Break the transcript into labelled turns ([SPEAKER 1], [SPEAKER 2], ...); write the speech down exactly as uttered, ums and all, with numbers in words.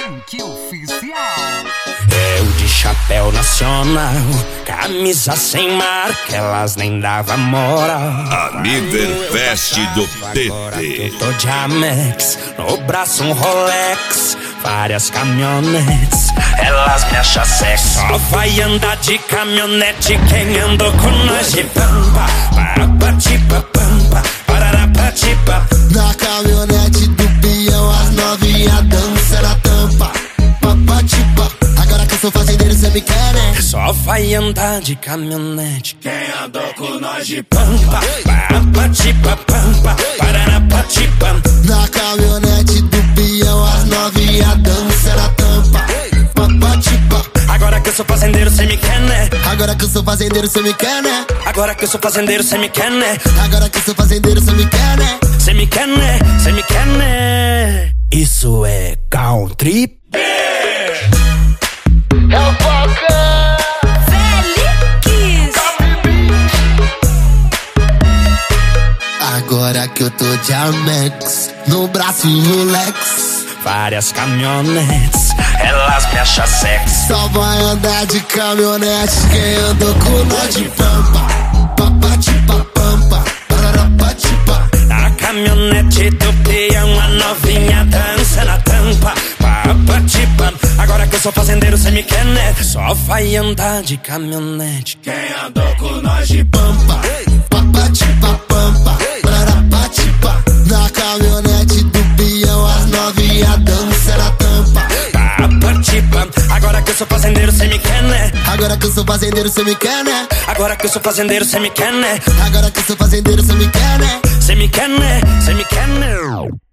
[SPEAKER 1] Pink Oficial.
[SPEAKER 2] Eu de chapéu nacional, camisa sem marca, elas nem davam moral.
[SPEAKER 3] Aniverfest do T
[SPEAKER 2] Agora
[SPEAKER 3] T.
[SPEAKER 2] que eu tô de Amex, no braço um Rolex, várias caminhonetes, elas me acham sexy. Só vai andar de caminhonete quem andou com nós de pampa. Parapatipa, pampa, pararapatipa.
[SPEAKER 4] Na caminhonete do peão, as novinha dança na tampa. Papatipa, agora que eu sou fazendeiro, cê me quer, né?
[SPEAKER 2] Só vai andar de caminhonete quem andou com nós de pampa. Parapatipa, pampa, pararapatipa.
[SPEAKER 4] Na caminhonete do peão, as novinha dança na tampa. Papatipa,
[SPEAKER 2] Agora que eu sou fazendeiro, cê me quer, né?
[SPEAKER 4] agora que eu sou fazendeiro, cê me quer, né?
[SPEAKER 2] Agora que eu sou fazendeiro, cê me quer, né?
[SPEAKER 4] Agora que eu sou fazendeiro, cê me quer, né?
[SPEAKER 2] Cê me quer, né? Cê me quer, né? Isso é country.
[SPEAKER 4] É o Falcão!
[SPEAKER 5] Félix!
[SPEAKER 4] Agora que eu tô de Amex, no braço Rolex,
[SPEAKER 2] Várias caminhonetes, elas me acham sexy.
[SPEAKER 4] só vai andar de caminhonete quem andou com nós de pampa. Papatipa, pampa, pararapatipa.
[SPEAKER 2] Na caminhonete do peão, a novinha dança na tampa. Papatipa. Agora que eu sou fazendeiro, cê me quer, né? Só vai andar de caminhonete quem andou com nós de
[SPEAKER 4] Pampa, papatipa, pampa, pararapatipa. Na caminhonete do peão, as novinha dança na tampa.
[SPEAKER 2] Papatipa. Agora que eu sou fazendeiro, cê me quer, né?
[SPEAKER 4] Agora que eu sou fazendeiro, cê me quer, né?
[SPEAKER 2] Agora que eu sou fazendeiro, cê me quer, né?
[SPEAKER 4] Agora que eu sou fazendeiro, cê me quer, né?
[SPEAKER 2] Cê me quer, né? Cê me quer, né?